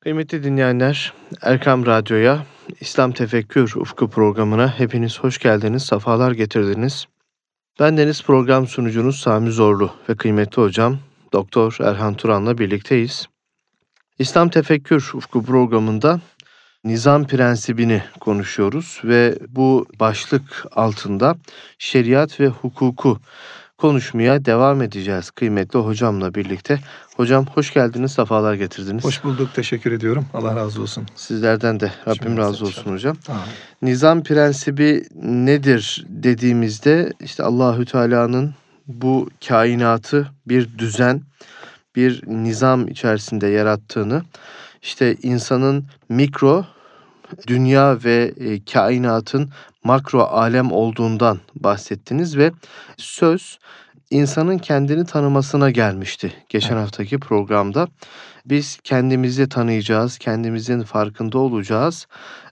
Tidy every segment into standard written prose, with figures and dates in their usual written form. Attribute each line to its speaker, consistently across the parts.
Speaker 1: Kıymetli dinleyenler, Erkam Radyo'ya, İslam Tefekkür Ufku programına hepiniz hoş geldiniz, sefalar getirdiniz. Bendeniz program sunucunuz Sami Zorlu ve kıymetli hocam Doktor Erhan Turan'la birlikteyiz. İslam Tefekkür Ufku programında nizam prensibini konuşuyoruz ve bu başlık altında şeriat ve hukuku konuşmaya devam edeceğiz kıymetli hocamla birlikte. Hocam hoş geldiniz, sefalar getirdiniz.
Speaker 2: Hoş bulduk, teşekkür ediyorum. Allah razı olsun.
Speaker 1: Sizlerden de Rabbim razı olsun hocam.
Speaker 2: Amin.
Speaker 1: Nizam prensibi nedir dediğimizde işte Allahü Teala'nın bu kainatı bir düzen, bir nizam içerisinde yarattığını, işte insanın mikro dünya ve kainatın makro alem olduğundan bahsettiniz ve söz insanın kendini tanımasına gelmişti geçen haftaki programda. Biz kendimizi tanıyacağız, kendimizin farkında olacağız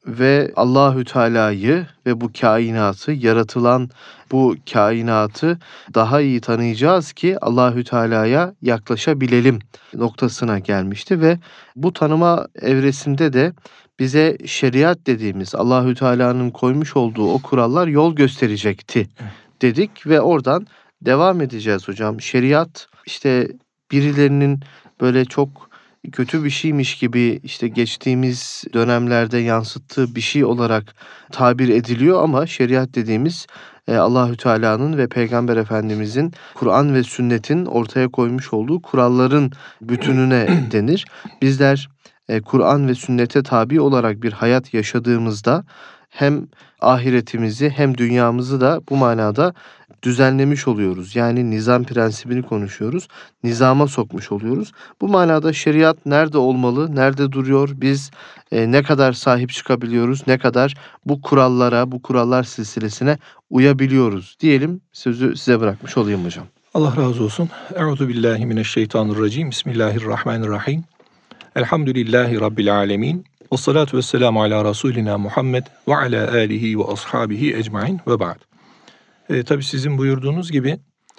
Speaker 1: ve Allahü Teala'yı ve bu kainatı, yaratılan bu kainatı daha iyi tanıyacağız ki Allahü Teala'ya yaklaşabilelim noktasına gelmişti ve bu tanıma evresinde de bize şeriat dediğimiz Allahü Teala'nın koymuş olduğu o kurallar yol gösterecekti dedik ve oradan devam edeceğiz hocam. Şeriat işte birilerinin böyle çok kötü bir şeymiş gibi işte geçtiğimiz dönemlerde yansıttığı bir şey olarak tabir ediliyor ama şeriat dediğimiz Allahü Teala'nın ve Peygamber Efendimizin Kur'an ve sünnetin ortaya koymuş olduğu kuralların bütününe denir. Bizler Kur'an ve sünnete tabi olarak bir hayat yaşadığımızda hem ahiretimizi hem dünyamızı da bu manada düzenlemiş oluyoruz. Yani nizam prensibini konuşuyoruz. Nizama sokmuş oluyoruz. Bu manada şeriat nerede olmalı, nerede duruyor? Biz ne kadar sahip çıkabiliyoruz, ne kadar bu kurallara, bu kurallar silsilesine uyabiliyoruz diyelim. Sözü size bırakmış olayım hocam.
Speaker 2: Allah razı olsun. Euzubillahimineşşeytanirracim. Bismillahirrahmanirrahim. Elhamdülillahi Rabbil alemin. Vessalatu vesselamu ala Resulina Muhammed ve ala alihi ve ashabihi ecmain ve ba'd. Tabi sizin buyurduğunuz gibi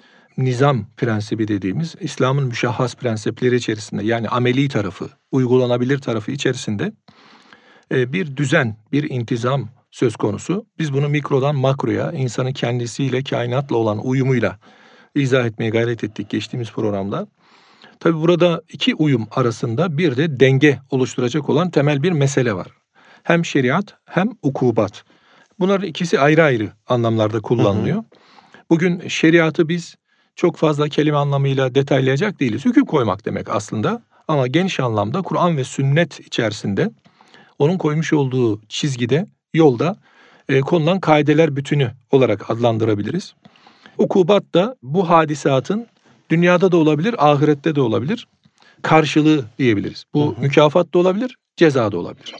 Speaker 2: nizam prensibi dediğimiz İslam'ın müşahhas prensipleri içerisinde, yani ameli tarafı, uygulanabilir tarafı içerisinde bir düzen, bir intizam söz konusu. Biz bunu mikrodan makroya, insanın kendisiyle, kainatla olan uyumuyla izah etmeye gayret ettik geçtiğimiz programda. Tabi burada iki uyum arasında bir de denge oluşturacak olan temel bir mesele var. Hem şeriat hem ukubat. Bunların ikisi ayrı ayrı anlamlarda kullanılıyor. Bugün şeriatı biz çok fazla kelime anlamıyla detaylayacak değiliz. Hüküm koymak demek aslında. Ama geniş anlamda Kur'an ve sünnet içerisinde onun koymuş olduğu çizgide, yolda konulan kaideler bütünü olarak adlandırabiliriz. Ukubat da bu hadisatın dünyada da olabilir, ahirette de olabilir, karşılığı diyebiliriz. Bu mükafat da olabilir, ceza da olabilir.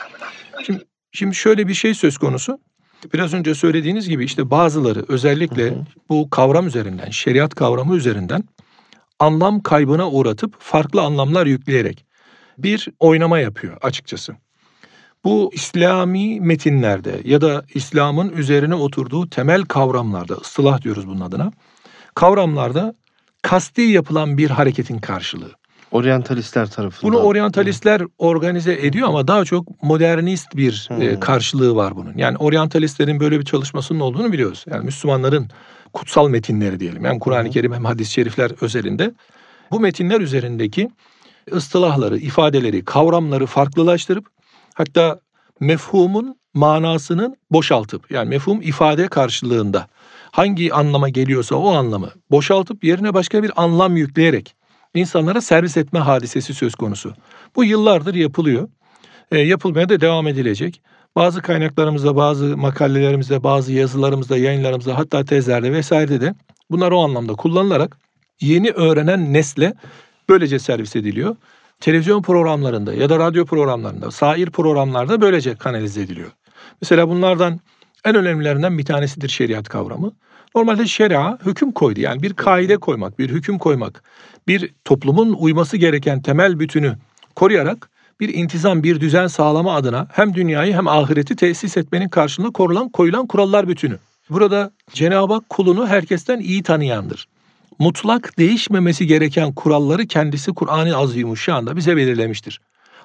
Speaker 2: Şimdi şöyle bir şey söz konusu. Biraz önce söylediğiniz gibi işte bazıları özellikle bu kavram üzerinden, şeriat kavramı üzerinden anlam kaybına uğratıp farklı anlamlar yükleyerek bir oynama yapıyor açıkçası. Bu İslami metinlerde ya da İslam'ın üzerine oturduğu temel kavramlarda, ıstılah diyoruz bunun adına, kavramlarda kasti yapılan bir hareketin karşılığı.
Speaker 1: Oryantalistler tarafından.
Speaker 2: Bunu oryantalistler organize ediyor ama daha çok modernist bir karşılığı var bunun. Yani oryantalistlerin böyle bir çalışmasının olduğunu biliyoruz. Yani Müslümanların kutsal metinleri diyelim. Hem Kur'an-ı Kerim hem hadis-i şerifler özelinde bu metinler üzerindeki ıstılahları, ifadeleri, kavramları farklılaştırıp hatta mefhumun manasının boşaltıp, yani mefhum ifade karşılığında hangi anlama geliyorsa o anlamı boşaltıp yerine başka bir anlam yükleyerek insanlara servis etme hadisesi söz konusu. Bu yıllardır yapılıyor. Yapılmaya da devam edilecek. Bazı kaynaklarımızda, bazı makalelerimizde, bazı yazılarımızda, yayınlarımızda, hatta tezlerde vesairede de bunlar o anlamda kullanılarak yeni öğrenen nesle böylece servis ediliyor. Televizyon programlarında ya da radyo programlarında, sair programlarda böylece kanalize ediliyor. Mesela bunlardan en önemlilerinden bir tanesidir şeriat kavramı. Normalde şeria hüküm koydu. Yani bir kaide koymak, bir hüküm koymak, bir toplumun uyması gereken temel bütünü koruyarak bir intizam, bir düzen sağlama adına hem dünyayı hem ahireti tesis etmenin karşılığında koyulan kurallar bütünü. Burada Cenab-ı Hak kulunu herkesten iyi tanıyandır. Mutlak değişmemesi gereken kuralları kendisi Kur'an-ı Azimuşşan'da bize belirlemiştir.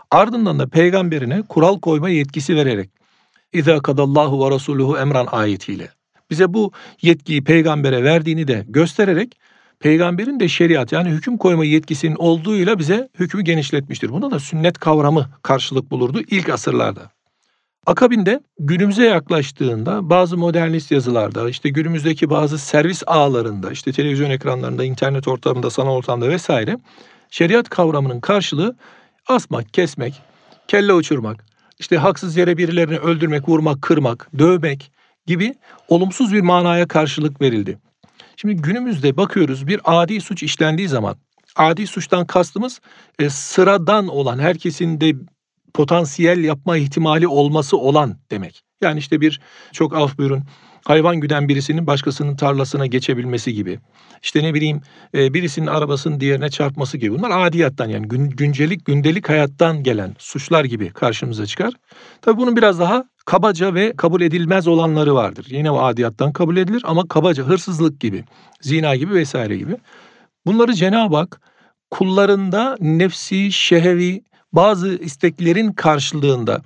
Speaker 2: Ardından da peygamberine kural koyma yetkisi vererek İzâ kadallahu ve rasuluhu emran ayetiyle bize bu yetkiyi peygambere verdiğini de göstererek peygamberin de şeriat yani hüküm koyma yetkisinin olduğuyla bize hükmü genişletmiştir. Buna da sünnet kavramı karşılık bulurdu ilk asırlarda. Akabinde günümüze yaklaştığında bazı modernist yazılarda, işte günümüzdeki bazı servis ağlarında, işte televizyon ekranlarında, internet ortamında, sanal ortamda vesaire şeriat kavramının karşılığı asmak, kesmek, kelle uçurmak, işte haksız yere birilerini öldürmek, vurmak, kırmak, dövmek gibi olumsuz bir manaya karşılık verildi. Şimdi günümüzde bakıyoruz bir adi suç işlendiği zaman, adi suçtan kastımız sıradan olan, herkesin de potansiyel yapma ihtimali olması olan demek. Yani işte bir, çok af buyurun, hayvan güden birisinin başkasının tarlasına geçebilmesi gibi. İşte ne bileyim birisinin arabasının diğerine çarpması gibi. Bunlar adiyattan yani gündelik hayattan gelen suçlar gibi karşımıza çıkar. Tabii bunun biraz daha kabaca ve kabul edilmez olanları vardır. Yine o adiyattan kabul edilir ama kabaca, hırsızlık gibi, zina gibi vesaire gibi. Bunları Cenab-ı Hak kullarında nefsi, şehevi bazı isteklerin karşılığında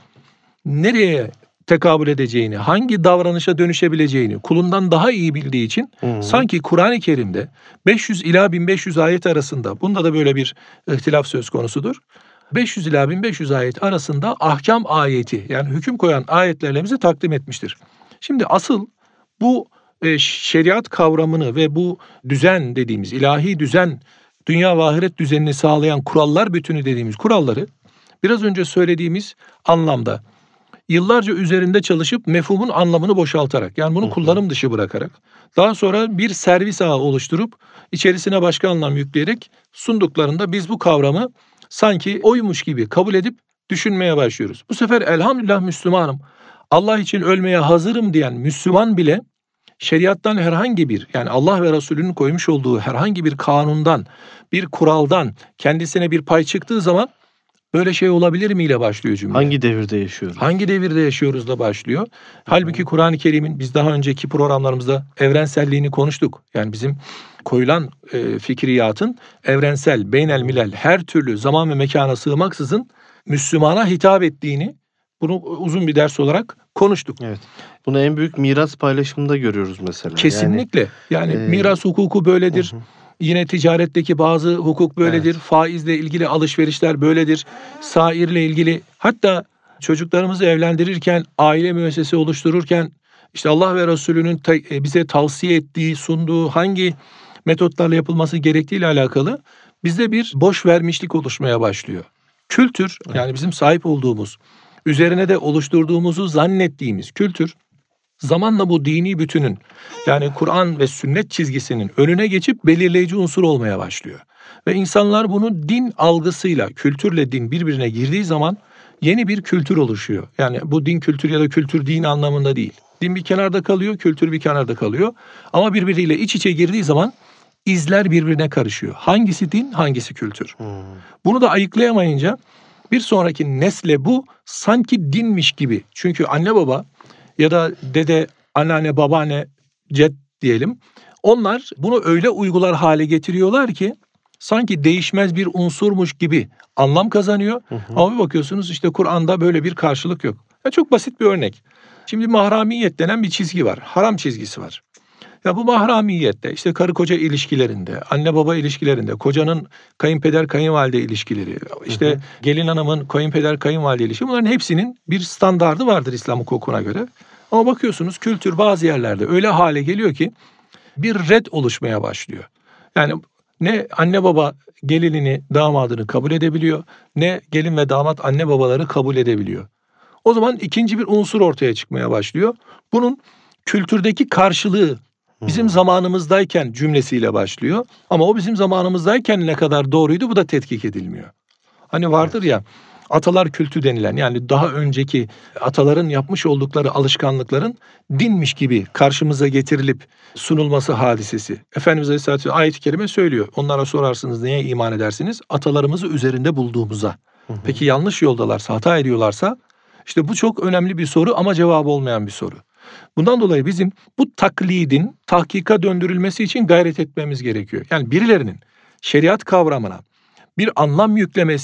Speaker 2: nereye tekabül edeceğini, hangi davranışa dönüşebileceğini kulundan daha iyi bildiği için sanki Kur'an-ı Kerim'de 500 ila 1500 ayet arasında, bunda da böyle bir ihtilaf söz konusudur. 500 ila 1500 ayet arasında ahkam ayeti yani hüküm koyan ayetlerle bize takdim etmiştir. Şimdi asıl bu şeriat kavramını ve bu düzen dediğimiz ilahi düzen, dünya ve ahiret düzenini sağlayan kurallar bütünü dediğimiz kuralları biraz önce söylediğimiz anlamda yıllarca üzerinde çalışıp mefhumun anlamını boşaltarak yani bunu kullanım dışı bırakarak daha sonra bir servis ağı oluşturup içerisine başka anlam yükleyerek sunduklarında biz bu kavramı sanki oymuş gibi kabul edip düşünmeye başlıyoruz. Bu sefer elhamdülillah Müslümanım, Allah için ölmeye hazırım diyen Müslüman bile şeriattan herhangi bir yani Allah ve Resulünün koymuş olduğu herhangi bir kanundan, bir kuraldan kendisine bir pay çıktığı zaman böyle şey olabilir mi ile başlıyor cümle.
Speaker 1: Hangi devirde yaşıyoruz?
Speaker 2: Hangi devirde yaşıyoruz da başlıyor. Halbuki Kur'an-ı Kerim'in biz daha önceki programlarımızda evrenselliğini konuştuk. Yani bizim koyulan fikriyatın evrensel, beynel milel her türlü zaman ve mekana sığmaksızın Müslümana hitap ettiğini bunu uzun bir ders olarak konuştuk.
Speaker 1: Evet. Bunu en büyük miras paylaşımında görüyoruz mesela.
Speaker 2: Kesinlikle. Yani miras hukuku böyledir. Yine ticaretteki bazı hukuk böyledir. Evet. Faizle ilgili alışverişler böyledir. Sairle ilgili hatta çocuklarımızı evlendirirken, aile müessesesi oluştururken işte Allah ve Resulünün bize tavsiye ettiği, sunduğu hangi metotlarla yapılması gerektiğiyle alakalı bizde bir boş vermişlik oluşmaya başlıyor. Kültür yani bizim sahip olduğumuz, üzerine de oluşturduğumuzu zannettiğimiz kültür zamanla bu dini bütünün yani Kur'an ve sünnet çizgisinin önüne geçip belirleyici unsur olmaya başlıyor. Ve insanlar bunu din algısıyla, kültürle din birbirine girdiği zaman yeni bir kültür oluşuyor. Yani bu din kültür ya da kültür din anlamında değil. Din bir kenarda kalıyor, kültür bir kenarda kalıyor. Ama birbiriyle iç içe girdiği zaman izler birbirine karışıyor. Hangisi din, hangisi kültür? Bunu da ayıklayamayınca bir sonraki nesle bu sanki dinmiş gibi. Çünkü anne baba ya da dede, anneanne, babaanne, ced diyelim. Onlar bunu öyle uygular hale getiriyorlar ki sanki değişmez bir unsurmuş gibi anlam kazanıyor. Ama bir bakıyorsunuz işte Kur'an'da böyle bir karşılık yok. Ya çok basit bir örnek. Şimdi mahramiyet denen bir çizgi var. Haram çizgisi var. Ya bu mahramiyette işte karı koca ilişkilerinde, anne baba ilişkilerinde, kocanın kayınpeder kayınvalide ilişkileri, işte gelin hanımın kayınpeder kayınvalide ilişkileri, bunların hepsinin bir standardı vardır İslam hukukuna göre. Ama bakıyorsunuz kültür bazı yerlerde öyle hale geliyor ki bir red oluşmaya başlıyor. Yani ne anne baba gelinini, damadını kabul edebiliyor, ne gelin ve damat anne babaları kabul edebiliyor. O zaman ikinci bir unsur ortaya çıkmaya başlıyor. Bunun kültürdeki karşılığı bizim zamanımızdayken cümlesiyle başlıyor. Ama o bizim zamanımızdayken ne kadar doğruydu bu da tetkik edilmiyor. Hani vardır ya atalar kültü denilen yani daha önceki ataların yapmış oldukları alışkanlıkların dinmiş gibi karşımıza getirilip sunulması hadisesi. Efendimiz Aleyhisselatü Vesselam ayet-i kerime söylüyor. Onlara sorarsınız neye iman edersiniz? Atalarımızı üzerinde bulduğumuza. Peki yanlış yoldalarsa, hata ediyorlarsa işte bu çok önemli bir soru ama cevabı olmayan bir soru. Bundan dolayı bizim bu taklidin tahkika döndürülmesi için gayret etmemiz gerekiyor. Yani birilerinin şeriat kavramına bir anlam yüklemesi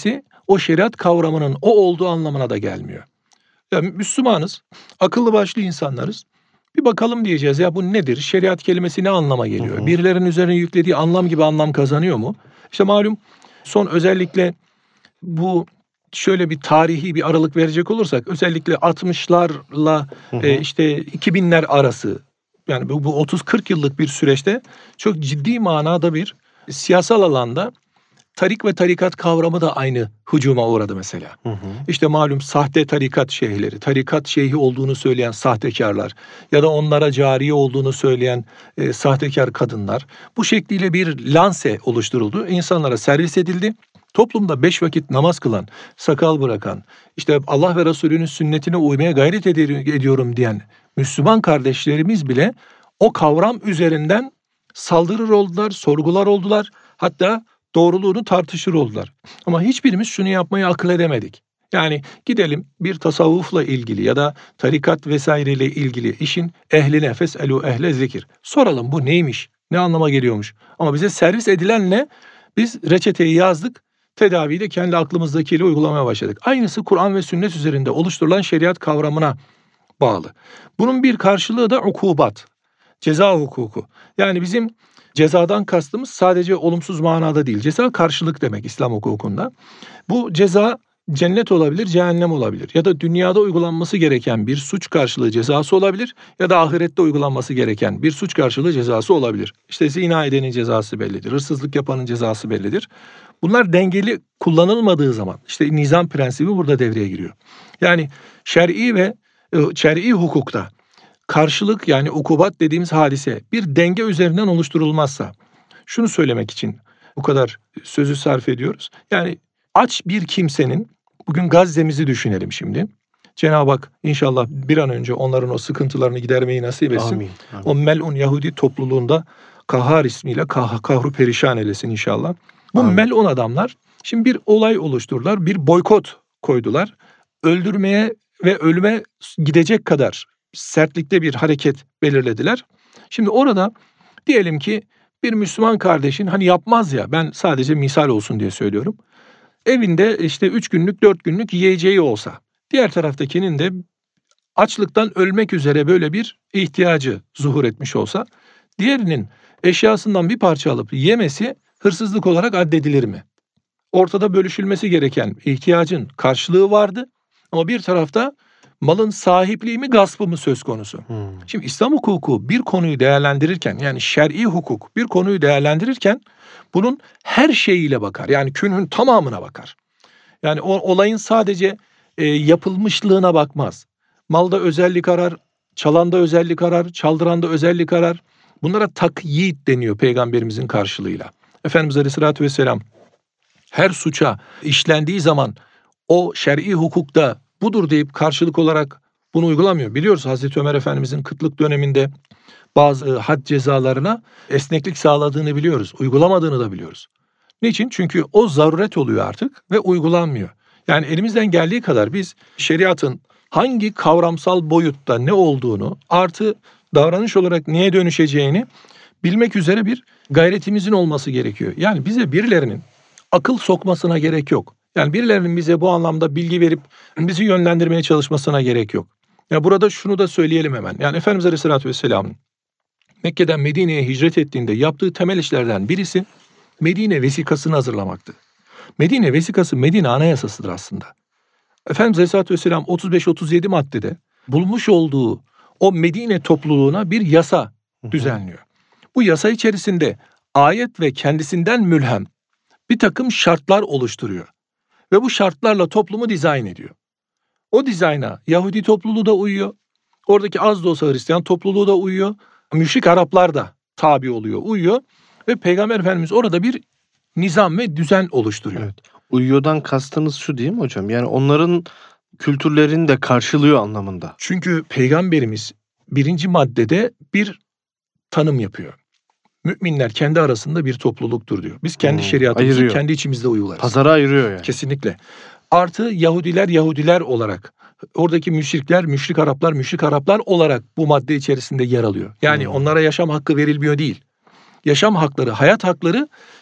Speaker 2: o şeriat kavramının o olduğu anlamına da gelmiyor. Yani Müslümanız, akıllı başlı insanlarız. Bir bakalım diyeceğiz ya bu nedir? Şeriat kelimesi ne anlama geliyor? Birilerinin üzerine yüklediği anlam gibi anlam kazanıyor mu? İşte malum son özellikle bu şöyle bir tarihi bir aralık verecek olursak özellikle 60'larla işte 2000'ler arası yani bu 30-40 yıllık bir süreçte çok ciddi manada bir siyasal alanda tarik ve tarikat kavramı da aynı hücuma uğradı mesela. İşte malum sahte tarikat şeyhleri, tarikat şeyhi olduğunu söyleyen sahtekarlar ya da onlara cariye olduğunu söyleyen sahtekar kadınlar. Bu şekliyle bir lanse oluşturuldu. İnsanlara servis edildi. Toplumda 5 vakit namaz kılan, sakal bırakan, işte Allah ve Resulünün sünnetine uymaya gayret ediyorum diyen Müslüman kardeşlerimiz bile o kavram üzerinden saldırır oldular, sorgular oldular. Hatta doğruluğunu tartışır oldular. Ama hiçbirimiz şunu yapmayı akıl edemedik. Yani gidelim bir tasavvufla ilgili ya da tarikat vesaireyle ilgili işin ehline feselu ehle zikir. Soralım bu neymiş, ne anlama geliyormuş. Ama bize servis edilenle biz reçeteyi yazdık, tedaviyi de kendi aklımızdakiyle uygulamaya başladık. Aynısı Kur'an ve sünnet üzerinde oluşturulan şeriat kavramına bağlı. Bunun bir karşılığı da ukubat, ceza hukuku. Yani bizim cezadan kastımız sadece olumsuz manada değil. Ceza karşılık demek İslam hukukunda. Bu ceza cennet olabilir, cehennem olabilir. Ya da dünyada uygulanması gereken bir suç karşılığı cezası olabilir. Ya da ahirette uygulanması gereken bir suç karşılığı cezası olabilir. İşte zina edenin cezası bellidir. Hırsızlık yapanın cezası bellidir. Bunlar dengeli kullanılmadığı zaman işte nizam prensibi burada devreye giriyor. Yani şer'i hukukta karşılık yani ukubat dediğimiz hadise bir denge üzerinden oluşturulmazsa şunu söylemek için bu kadar sözü sarf ediyoruz. Yani aç bir kimsenin bugün Gazze'mizi düşünelim şimdi. Cenab-ı Hak inşallah bir an önce onların o sıkıntılarını gidermeyi nasip etsin.
Speaker 1: Amin, amin.
Speaker 2: O melun Yahudi topluluğunda Kahhar ismiyle kahru perişan eylesin inşallah. Bu
Speaker 1: Amin.
Speaker 2: melun adamlar şimdi bir olay oluşturdular, bir boykot koydular. Öldürmeye ve ölüme gidecek kadar sertlikte bir hareket belirlediler. Şimdi orada diyelim ki bir Müslüman kardeşin hani yapmaz ya ben sadece misal olsun diye söylüyorum. Evinde işte 3 günlük 4 günlük yiyeceği olsa diğer taraftakinin de açlıktan ölmek üzere böyle bir ihtiyacı zuhur etmiş olsa diğerinin eşyasından bir parça alıp yemesi hırsızlık olarak addedilir mi? Ortada bölüşülmesi gereken ihtiyacın karşılığı vardı ama bir tarafta malın sahipliği mi gaspı mı söz konusu? Şimdi İslam hukuku bir konuyu değerlendirirken yani şer'i hukuk bir konuyu değerlendirirken bunun her şeyiyle bakar. Yani künhün tamamına bakar. Yani o olayın sadece yapılmışlığına bakmaz. Malda özellik arar, çalanda özellik arar, çaldıranda özellik arar. Bunlara takyit deniyor peygamberimizin karşılığıyla. Efendimiz Aleyhisselatü Vesselam her suça işlendiği zaman o şer'i hukukta budur deyip karşılık olarak bunu uygulamıyor. Biliyoruz Hazreti Ömer Efendimizin kıtlık döneminde bazı had cezalarına esneklik sağladığını biliyoruz. Uygulamadığını da biliyoruz. Niçin? Çünkü o zaruret oluyor artık ve uygulanmıyor. Yani elimizden geldiği kadar biz şeriatın hangi kavramsal boyutta ne olduğunu artı davranış olarak neye dönüşeceğini bilmek üzere bir gayretimizin olması gerekiyor. Yani bize birilerinin akıl sokmasına gerek yok. Yani birilerinin bize bu anlamda bilgi verip bizi yönlendirmeye çalışmasına gerek yok. Ya burada şunu da söyleyelim hemen. Yani Efendimiz Aleyhisselatü Vesselam'ın Mekke'den Medine'ye hicret ettiğinde yaptığı temel işlerden birisi Medine vesikasını hazırlamaktı. Medine vesikası Medine anayasasıdır aslında. Efendimiz Aleyhisselatü Vesselam 35-37 maddede bulmuş olduğu o Medine topluluğuna bir yasa düzenliyor. Bu yasa içerisinde ayet ve kendisinden mülhem bir takım şartlar oluşturuyor. Ve bu şartlarla toplumu dizayn ediyor. O dizayna Yahudi topluluğu da uyuyor. Oradaki az da olsa Hristiyan topluluğu da uyuyor. Müşrik Araplar da tabi oluyor, uyuyor. Ve Peygamber Efendimiz orada bir nizam ve düzen oluşturuyor.
Speaker 1: Evet. Uyuyordan kastınız şu değil mi hocam? Yani onların kültürlerini de karşılıyor anlamında.
Speaker 2: Çünkü Peygamberimiz 1. maddede bir tanım yapıyor. Müminler kendi arasında bir topluluktur diyor. Biz kendi şeriatımızı
Speaker 1: ayırıyor.
Speaker 2: kendi içimizde uygularız.
Speaker 1: Pazara ayırıyor yani.
Speaker 2: Kesinlikle. Artı Yahudiler olarak, oradaki müşrikler, müşrik Araplar olarak bu madde içerisinde yer alıyor. Yani onlara yaşam hakkı verilmiyor değil. Yaşam hakları, hayat hakları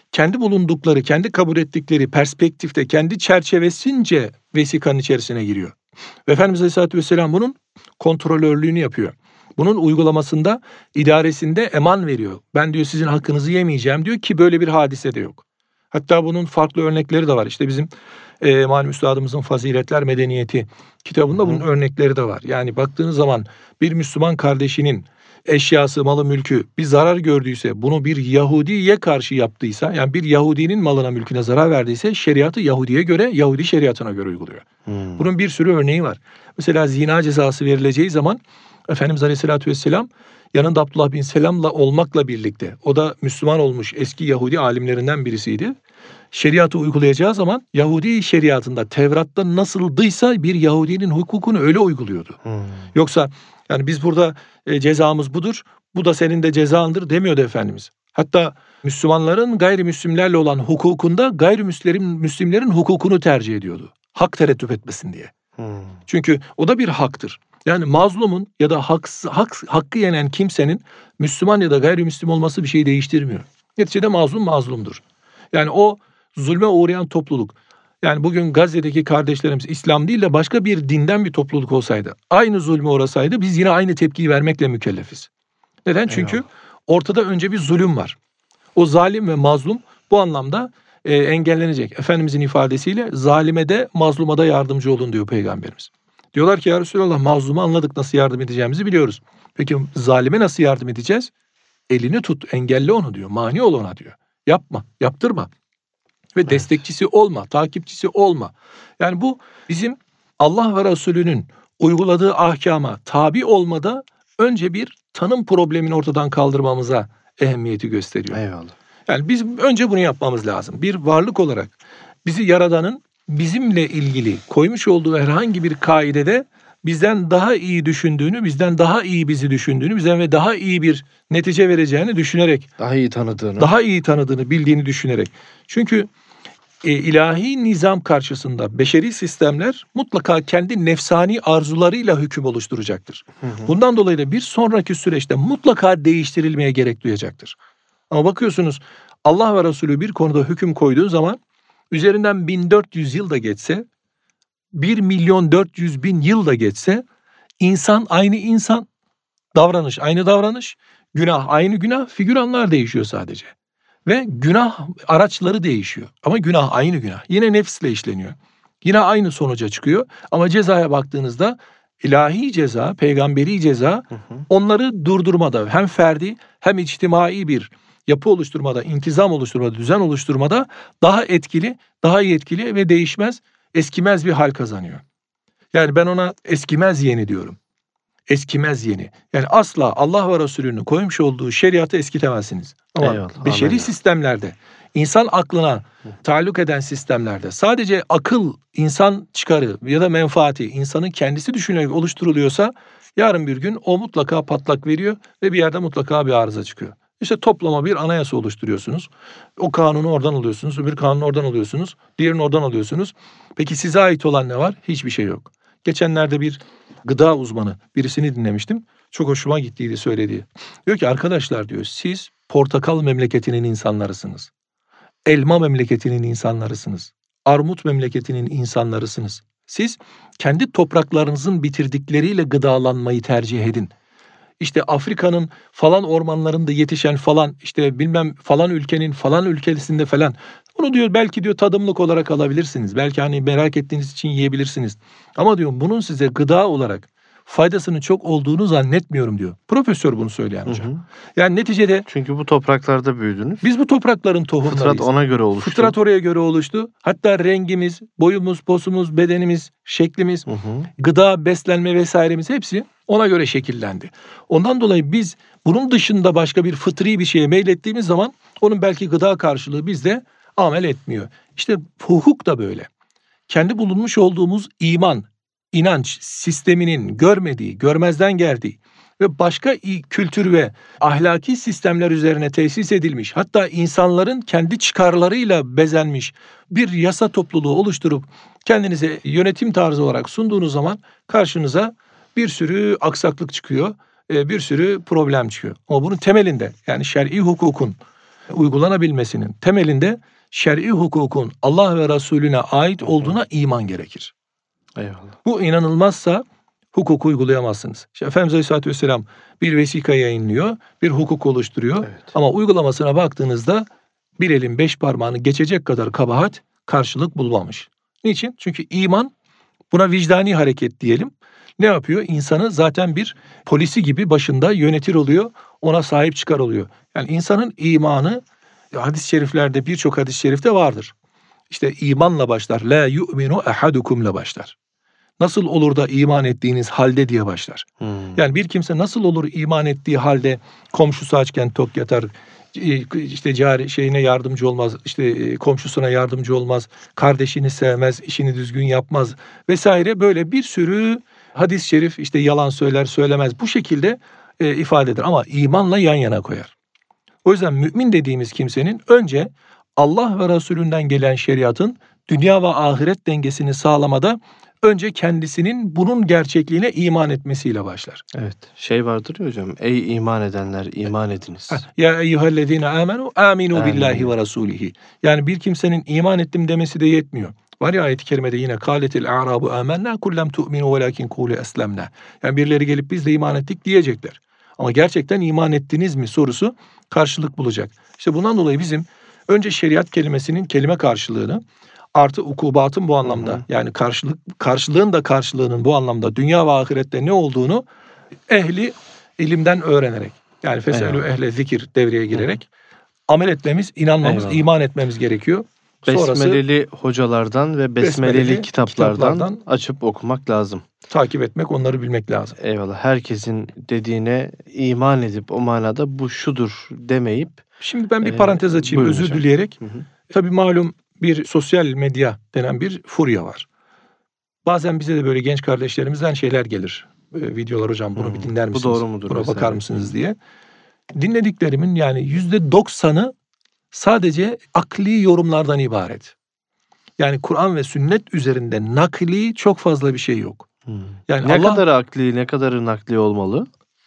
Speaker 2: kendi bulundukları, kendi kabul ettikleri perspektifte, kendi çerçevesince vesikanın içerisine giriyor. Ve Efendimiz Aleyhisselatü Vesselam bunun kontrolörlüğünü yapıyor. Bunun uygulamasında, idaresinde eman veriyor. Ben diyor sizin hakkınızı yemeyeceğim diyor ki böyle bir hadise de yok. Hatta bunun farklı örnekleri de var. İşte bizim malum üstadımızın Faziletler Medeniyeti kitabında bunun örnekleri de var. Yani baktığınız zaman bir Müslüman kardeşinin eşyası, malı, mülkü bir zarar gördüyse, bunu bir Yahudiye karşı yaptıysa, yani bir Yahudinin malına, mülküne zarar verdiyse şeriatı Yahudiye göre, Yahudi şeriatına göre uyguluyor. Bunun bir sürü örneği var. Mesela zina cezası verileceği zaman Efendimiz Aleyhisselatü Vesselam yanında Abdullah bin Selam'la olmakla birlikte, o da Müslüman olmuş eski Yahudi alimlerinden birisiydi. Şeriatı uygulayacağı zaman Yahudi şeriatında, Tevrat'ta nasıldıysa bir Yahudinin hukukunu öyle uyguluyordu. Yoksa yani biz burada cezamız budur, bu da senin de cezandır demiyordu Efendimiz. Hatta Müslümanların gayrimüslimlerle olan hukukunda gayrimüslimlerin hukukunu tercih ediyordu. Hak tereddüt etmesin diye. Çünkü o da bir haktır. Yani mazlumun ya da hakkı yenen kimsenin Müslüman ya da gayrimüslim olması bir şey değiştirmiyor. Neticede mazlum mazlumdur. Yani o zulme uğrayan topluluk. Yani bugün Gazze'deki kardeşlerimiz İslam değil de başka bir dinden bir topluluk olsaydı, aynı zulme uğrasaydı biz yine aynı tepkiyi vermekle mükellefiz. Neden? Çünkü ortada önce bir zulüm var. O zalim ve mazlum bu anlamda engellenecek. Efendimizin ifadesiyle zalime de mazluma da yardımcı olun diyor Peygamberimiz. Diyorlar ki ya Resulallah mazlumu anladık, nasıl yardım edeceğimizi biliyoruz. Peki zalime nasıl yardım edeceğiz? Elini tut, engelle onu diyor. Mani ol ona diyor. Yapma, yaptırma. Ve destekçisi olma, takipçisi olma. Yani bu bizim Allah ve Resulünün uyguladığı ahkama tabi olmada önce bir tanım problemini ortadan kaldırmamıza ehemmiyeti gösteriyor.
Speaker 1: Eyvallah.
Speaker 2: Yani biz önce bunu yapmamız lazım. Bir varlık olarak bizi Yaradan'ın bizimle ilgili koymuş olduğu herhangi bir kaidede bizden daha iyi düşündüğünü, bizden daha iyi bizi düşündüğünü, bizden ve daha iyi bir netice vereceğini düşünerek, daha iyi tanıdığını, bildiğini düşünerek. Çünkü ilahi nizam karşısında beşeri sistemler mutlaka kendi nefsani arzularıyla hüküm oluşturacaktır. Bundan dolayı da bir sonraki süreçte mutlaka değiştirilmeye gerek duyacaktır. Ama bakıyorsunuz Allah ve Resulü bir konuda hüküm koyduğu zaman üzerinden 1400 yıl da geçse, 1.400.000 yıl da geçse insan aynı insan, davranış aynı davranış, günah aynı günah, figüranlar değişiyor sadece. Ve günah araçları değişiyor. Ama günah aynı günah. Yine nefsle işleniyor. Yine aynı sonuca çıkıyor. Ama cezaya baktığınızda ilahi ceza, peygamberi ceza onları durdurmada hem ferdi hem içtimai bir yapı oluşturmada, intizam oluşturmada, düzen oluşturmada daha etkili, daha yetkili ve değişmez, eskimez bir hal kazanıyor. Yani ben ona eskimez yeni diyorum. Eskimez yeni. Yani asla Allah ve Resulü'nün koymuş olduğu şeriatı eskitemezsiniz. Ama beşeri sistemlerde, insan aklına taalluk eden sistemlerde sadece akıl, insan çıkarı ya da menfaati, insanın kendisi düşünerek oluşturuluyorsa yarın bir gün o mutlaka patlak veriyor ve bir yerde mutlaka bir arıza çıkıyor. İşte toplama bir anayasa oluşturuyorsunuz. O kanunu oradan alıyorsunuz, öbür kanunu oradan alıyorsunuz, diğerini oradan alıyorsunuz. Peki size ait olan ne var? Hiçbir şey yok. Geçenlerde bir gıda uzmanı birisini dinlemiştim. Çok hoşuma gittiydi söylediği. Diyor ki arkadaşlar diyor siz portakal memleketinin insanlarısınız. Elma memleketinin insanlarısınız. Armut memleketinin insanlarısınız. Siz kendi topraklarınızın bitirdikleriyle gıdalanmayı tercih edin. İşte Afrika'nın falan ormanlarında yetişen falan işte bilmem falan ülkenin falan ülkesinde falan. Bunu diyor belki diyor tadımlık olarak alabilirsiniz. Belki hani merak ettiğiniz için yiyebilirsiniz. Ama diyor bunun size gıda olarak faydasının çok olduğunu zannetmiyorum diyor. Profesör bunu söyleyen hocam. Yani neticede
Speaker 1: çünkü bu topraklarda büyüdünüz.
Speaker 2: Biz bu toprakların tohumlarıyız.
Speaker 1: Fıtrat ona göre oluştu.
Speaker 2: Fıtrat oraya göre oluştu. Hatta rengimiz, boyumuz, posumuz, bedenimiz, şeklimiz, gıda, beslenme vesairemiz hepsi ona göre şekillendi. Ondan dolayı biz bunun dışında başka bir fıtri bir şeye meylettiğimiz zaman onun belki gıda karşılığı bizde amel etmiyor. İşte hukuk da böyle. Kendi bulunmuş olduğumuz iman, inanç sisteminin görmediği, görmezden geldiği ve başka kültür ve ahlaki sistemler üzerine tesis edilmiş, hatta insanların kendi çıkarlarıyla bezenmiş bir yasa topluluğu oluşturup kendinize yönetim tarzı olarak sunduğunuz zaman karşınıza bir sürü aksaklık çıkıyor, bir sürü problem çıkıyor. Ama bunun temelinde yani şer'i hukukun uygulanabilmesinin temelinde şer'i hukukun Allah ve Resulüne ait olduğuna iman gerekir.
Speaker 1: Eyvallah.
Speaker 2: Bu inanılmazsa hukuku uygulayamazsınız. İşte Efendimiz Aleyhisselatü Vesselam bir vesika yayınlıyor, bir hukuk oluşturuyor.
Speaker 1: Evet.
Speaker 2: Ama uygulamasına baktığınızda bir elin 5 parmağını geçecek kadar kabahat karşılık bulmamış. Niçin? Çünkü iman, buna vicdani hareket diyelim. Ne yapıyor? İnsanı zaten bir polisi gibi başında yönetir oluyor, ona sahip çıkar oluyor. Yani insanın imanı, hadis-i şeriflerde, birçok hadis-i şerifte vardır. İşte imanla başlar. La yu'minu ahadukum'la başlar. Nasıl olur da iman ettiğiniz halde diye başlar. Yani bir kimse nasıl olur iman ettiği halde komşusu açken tok yatar, işte cari şeyine yardımcı olmaz, işte komşusuna yardımcı olmaz, kardeşini sevmez, işini düzgün yapmaz vesaire, böyle bir sürü hadis-i şerif, işte yalan söyler, söylemez, bu şekilde ifade eder ama imanla yan yana koyar. O yüzden mümin dediğimiz kimsenin önce Allah ve Resulünden gelen şeriatın dünya ve ahiret dengesini sağlamada önce kendisinin bunun gerçekliğine iman etmesiyle başlar.
Speaker 1: Evet. Şey vardır ya hocam. Ey iman edenler, iman ediniz.
Speaker 2: Ya eyyühellezine amenu aminu
Speaker 1: Amin.
Speaker 2: billahi ve rasulihi. Yani bir kimsenin iman ettim demesi de yetmiyor. Var ya ayet-i kerimede yine kâletil a'rabu âmennâ kullem tu'minu velâkin kûlü eslemnâ. Yani birileri gelip biz de iman ettik diyecekler. Ama gerçekten iman ettiniz mi sorusu karşılık bulacak. İşte bundan dolayı bizim önce şeriat kelimesinin kelime karşılığını, artı ukubatın bu anlamda, yani karşılığın da karşılığının bu anlamda dünya ve ahirette ne olduğunu ehli ilimden öğrenerek, yani feselü ehle zikir devreye girerek amel etmemiz, inanmamız, iman etmemiz gerekiyor.
Speaker 1: Besmeleli hocalardan ve besmeleli kitaplardan açıp okumak lazım.
Speaker 2: Takip etmek, onları bilmek lazım.
Speaker 1: Eyvallah. Herkesin dediğine iman edip o manada bu şudur demeyip.
Speaker 2: Şimdi ben bir parantez açayım özür dileyerek. Tabii malum bir sosyal medya denen bir furya var. Bazen bize de böyle genç kardeşlerimizden şeyler gelir. Videolar, hocam bunu bir dinler misiniz?
Speaker 1: Bu doğru mudur?
Speaker 2: Buna bakar mısınız diye. Dinlediklerimin yani %90'ı sadece akli yorumlardan ibaret. Yani Kur'an ve sünnet üzerinde nakli çok fazla bir şey yok. Yani
Speaker 1: ne kadar akli, ne kadarı nakli olmalı?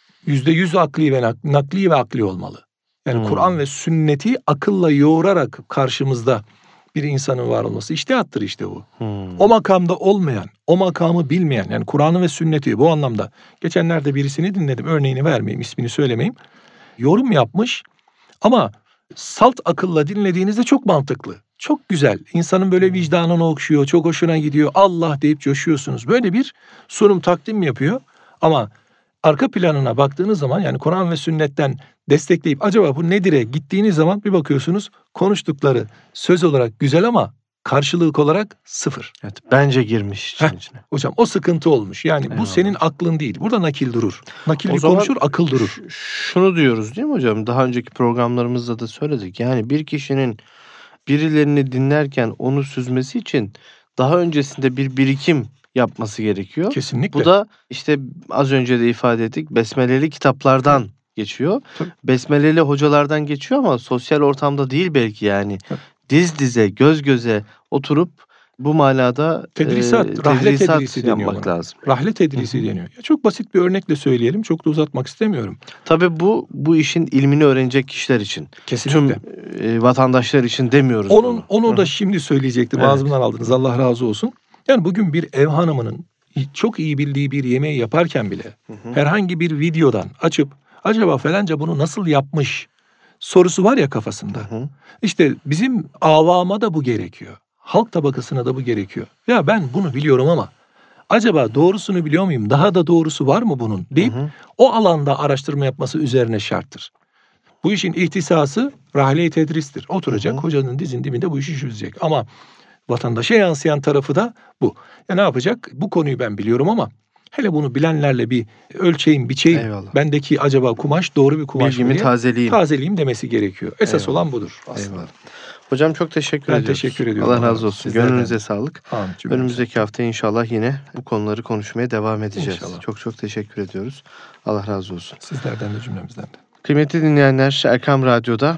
Speaker 2: %100 akli ve nakli ve akli olmalı. Yani Kur'an ve sünneti akılla yoğurarak karşımızda bir insanın var olması içtihattır işte bu. O makamda olmayan, o makamı bilmeyen, yani Kur'an'ı ve sünneti bu anlamda. Geçenlerde birisini dinledim, örneğini vermeyeyim, ismini söylemeyeyim. Yorum yapmış ama salt akılla dinlediğinizde çok mantıklı, çok güzel. İnsanın böyle vicdanını okşuyor, çok hoşuna gidiyor. Allah deyip coşuyorsunuz. Böyle bir sunum, takdim yapıyor ama arka planına baktığınız zaman, yani Kur'an ve sünnetten destekleyip acaba bu nedir'e gittiğiniz zaman bir bakıyorsunuz konuştukları söz olarak güzel ama karşılık olarak sıfır.
Speaker 1: Evet, bence girmiş içine.
Speaker 2: Hocam o sıkıntı olmuş. Yani bu senin aklın değil. Burada nakil durur. Nakil bir konuşur, akıl durur.
Speaker 1: Şunu diyoruz değil mi hocam? Daha önceki programlarımızda da söyledik. Yani bir kişinin birilerini dinlerken onu süzmesi için daha öncesinde bir birikim yapması gerekiyor.
Speaker 2: Kesinlikle.
Speaker 1: Bu da işte az önce de ifade ettik, besmeleli kitaplardan geçiyor.
Speaker 2: Tabii.
Speaker 1: Besmeleli hocalardan geçiyor ama sosyal ortamda değil belki yani.
Speaker 2: Tabii.
Speaker 1: Diz dize, göz göze oturup bu manada
Speaker 2: rahle tedrisi
Speaker 1: yapmak lazım.
Speaker 2: Rahle tedrisi deniyor. Ya çok basit bir örnekle söyleyelim. Çok da uzatmak istemiyorum.
Speaker 1: Tabii bu işin ilmini öğrenecek kişiler için.
Speaker 2: Kesinlikle.
Speaker 1: Tüm vatandaşlar için demiyoruz
Speaker 2: onu da şimdi söyleyecektim. Ağzımdan aldınız. Allah razı olsun. Yani bugün bir ev hanımının çok iyi bildiği bir yemeği yaparken bile herhangi bir videodan açıp acaba falanca bunu nasıl yapmış sorusu var ya kafasında. İşte bizim avama da bu gerekiyor. Halk tabakasına da bu gerekiyor. Ya ben bunu biliyorum ama acaba doğrusunu biliyor muyum? Daha da doğrusu var mı bunun? Deyip o alanda araştırma yapması üzerine şarttır. Bu işin ihtisası rahle-i tedristir. Oturacak hocanın dizinin dibinde bu işi çözecek. Ama vatandaşa yansıyan tarafı da bu. Ya ne yapacak? Bu konuyu ben biliyorum ama hele bunu bilenlerle bir ölçeyim, biçeyim.
Speaker 1: Eyvallah.
Speaker 2: Bendeki acaba kumaş doğru bir kumaş mı diye tazeleyeyim demesi gerekiyor. Esas olan budur aslında.
Speaker 1: Eyvallah. Hocam çok teşekkür ediyoruz.
Speaker 2: Ben teşekkür ediyorum.
Speaker 1: Allah razı olsun. Gönlünüze sağlık.
Speaker 2: Amin.
Speaker 1: Önümüzdeki hafta inşallah yine bu konuları konuşmaya devam edeceğiz.
Speaker 2: İnşallah.
Speaker 1: Çok teşekkür ediyoruz. Allah razı olsun.
Speaker 2: Sizlerden de cümlemizden de.
Speaker 1: Kıymetli dinleyenler, Erkam Radyo'da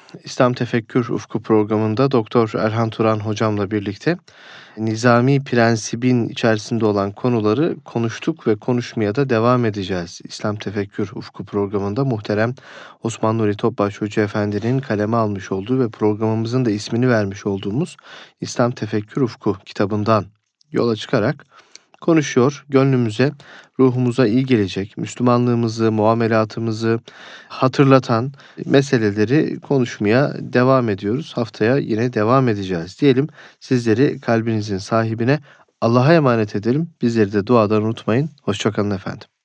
Speaker 1: İslam Tefekkür Ufku programında Doktor Erhan Turan hocamla birlikte nizami prensibin içerisinde olan konuları konuştuk ve konuşmaya da devam edeceğiz. İslam Tefekkür Ufku programında muhterem Osman Nuri Topbaş Hoca Efendi'nin kaleme almış olduğu ve programımızın da ismini vermiş olduğumuz İslam Tefekkür Ufku kitabından yola çıkarak konuşuyor. Gönlümüze, ruhumuza iyi gelecek, Müslümanlığımızı, muamelatımızı hatırlatan meseleleri konuşmaya devam ediyoruz. Haftaya yine devam edeceğiz. Diyelim sizleri kalbinizin sahibine Allah'a emanet edelim. Bizleri de duadan unutmayın. Hoşça kalın efendim.